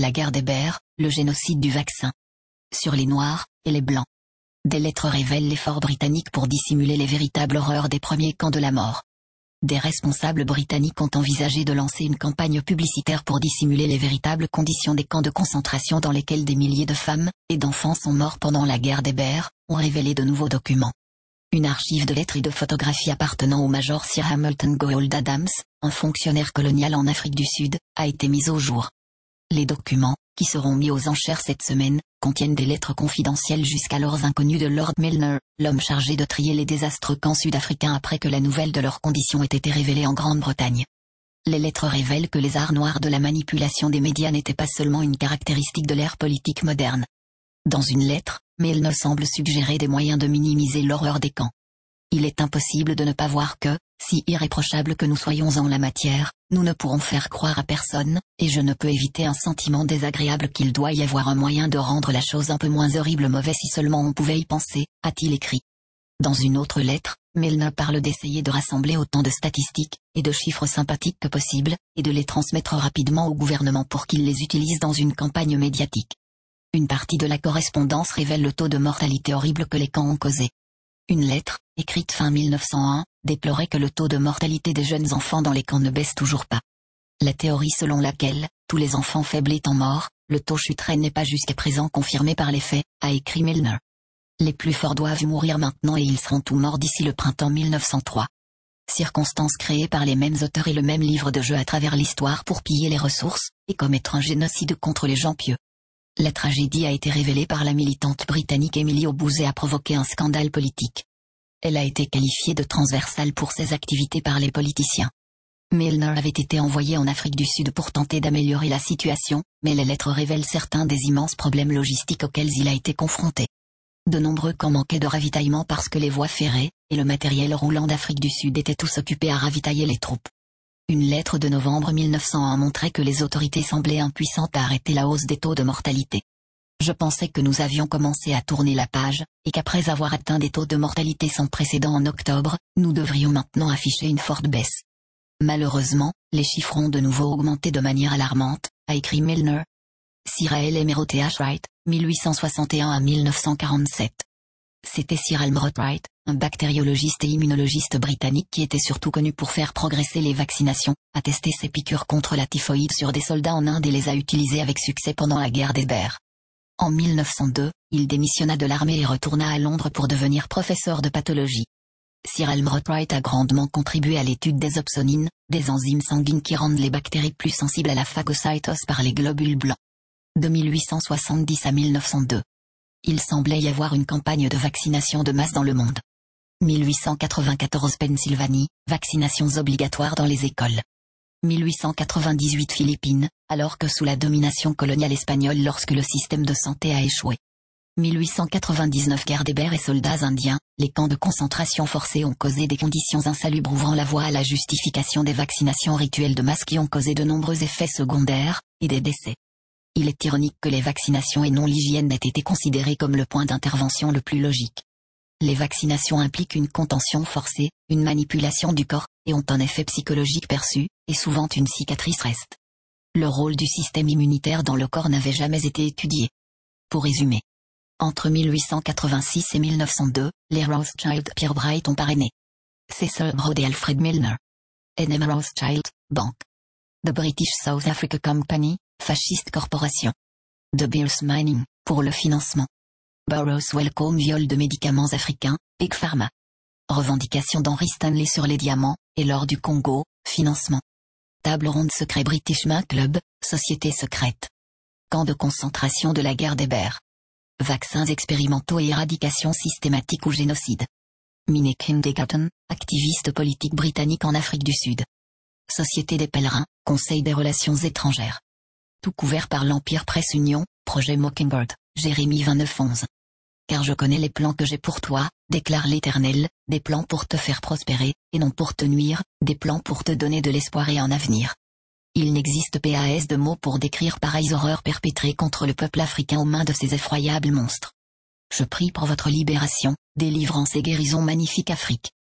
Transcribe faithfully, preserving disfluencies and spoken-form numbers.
La guerre des Bers, le génocide du vaccin. Sur les Noirs et les Blancs. Des lettres révèlent l'effort britannique pour dissimuler les véritables horreurs des premiers camps de la mort. Des responsables britanniques ont envisagé de lancer une campagne publicitaire pour dissimuler les véritables conditions des camps de concentration dans lesquels des milliers de femmes et d'enfants sont morts pendant la guerre des Bers, ont révélé de nouveaux documents. Une archive de lettres et de photographies appartenant au major Sir Hamilton Gould Adams, un fonctionnaire colonial en Afrique du Sud, a été mise au jour. Les documents, qui seront mis aux enchères cette semaine, contiennent des lettres confidentielles jusqu'alors inconnues de Lord Milner, l'homme chargé de trier les désastreux camps sud-africains après que la nouvelle de leurs conditions ait été révélée en Grande-Bretagne. Les lettres révèlent que les arts noirs de la manipulation des médias n'étaient pas seulement une caractéristique de l'ère politique moderne. Dans une lettre, Milner semble suggérer des moyens de minimiser l'horreur des camps. Il est impossible de ne pas voir que, si irréprochables que nous soyons en la matière, nous ne pourrons faire croire à personne, et je ne peux éviter un sentiment désagréable qu'il doit y avoir un moyen de rendre la chose un peu moins horrible mauvais si seulement on pouvait y penser, a-t-il écrit. Dans une autre lettre, Milner parle d'essayer de rassembler autant de statistiques et de chiffres sympathiques que possible, et de les transmettre rapidement au gouvernement pour qu'il les utilise dans une campagne médiatique. Une partie de la correspondance révèle le taux de mortalité horrible que les camps ont causé. Une lettre, écrite fin mille neuf cent un, déplorait que le taux de mortalité des jeunes enfants dans les camps ne baisse toujours pas. La théorie selon laquelle, tous les enfants faibles étant morts, le taux chuterait n'est pas jusqu'à présent confirmé par les faits, a écrit Milner. Les plus forts doivent mourir maintenant et ils seront tous morts d'ici le printemps mille neuf cent trois. Circonstances créées par les mêmes auteurs et le même livre de jeu à travers l'histoire pour piller les ressources, et commettre un génocide contre les gens pieux. La tragédie a été révélée par la militante britannique Emily O'Booth et a provoqué un scandale politique. Elle a été qualifiée de transversale pour ses activités par les politiciens. Milner avait été envoyé en Afrique du Sud pour tenter d'améliorer la situation, mais les lettres révèlent certains des immenses problèmes logistiques auxquels il a été confronté. De nombreux camps manquaient de ravitaillement parce que les voies ferrées et le matériel roulant d'Afrique du Sud étaient tous occupés à ravitailler les troupes. Une lettre de novembre mille neuf cent un montrait que les autorités semblaient impuissantes à arrêter la hausse des taux de mortalité. Je pensais que nous avions commencé à tourner la page, et qu'après avoir atteint des taux de mortalité sans précédent en octobre, nous devrions maintenant afficher une forte baisse. Malheureusement, les chiffres ont de nouveau augmenté de manière alarmante, a écrit Milner. Cyril Emerald H. Wright, mille huit cent soixante et un à mille neuf cent quarante-sept. C'était Cyril Emerald Wright, un bactériologiste et immunologiste britannique qui était surtout connu pour faire progresser les vaccinations, a testé ses piqûres contre la typhoïde sur des soldats en Inde et les a utilisées avec succès pendant la guerre des Bers. En mille neuf cent deux, il démissionna de l'armée et retourna à Londres pour devenir professeur de pathologie. Cyril Emerald Wright a grandement contribué à l'étude des opsonines, des enzymes sanguines qui rendent les bactéries plus sensibles à la phagocytose par les globules blancs. De mille huit cent soixante-dix à mille neuf cent deux. Il semblait y avoir une campagne de vaccination de masse dans le monde. mille huit cent quatre-vingt-quatorze Pennsylvanie, vaccinations obligatoires dans les écoles. mille huit cent quatre-vingt-dix-huit Philippines, alors que sous la domination coloniale espagnole lorsque le système de santé a échoué. mille huit cent quatre-vingt-dix-neuf Guerre des Bers et soldats indiens, les camps de concentration forcés ont causé des conditions insalubres ouvrant la voie à la justification des vaccinations rituelles de masse qui ont causé de nombreux effets secondaires, et des décès. Il est ironique que les vaccinations et non l'hygiène aient été considérées comme le point d'intervention le plus logique. Les vaccinations impliquent une contention forcée, une manipulation du corps, et ont un effet psychologique perçu, et souvent une cicatrice reste. Le rôle du système immunitaire dans le corps n'avait jamais été étudié. Pour résumer. Entre mille huit cent quatre-vingt-six et mille neuf cent deux, les Rothschild Pierre Bright ont parrainé. Cecil Broad et Alfred Milner. N M Rothschild, Banque. The British South Africa Company, Fasciste Corporation. De Beers Mining, pour le financement. Burroughs Wellcome viol de médicaments africains, Big Pharma. Revendication d'Henry Stanley sur les diamants, et l'or du Congo, financement. Table ronde secret British Mint Club, société secrète. Camp de concentration de la guerre des Bers. Vaccins expérimentaux et éradication systématique ou génocide. Minnie Kindergarten, activiste politique britannique en Afrique du Sud. Société des pèlerins, Conseil des relations étrangères. Tout couvert par l'Empire Presse Union, projet Mockingbird, Jérémie vingt-neuf onze. Car je connais les plans que j'ai pour toi, déclare l'Éternel, des plans pour te faire prospérer, et non pour te nuire, des plans pour te donner de l'espoir et un avenir. Il n'existe pas de mots pour décrire pareilles horreurs perpétrées contre le peuple africain aux mains de ces effroyables monstres. Je prie pour votre libération, délivrance et guérison magnifique Afrique.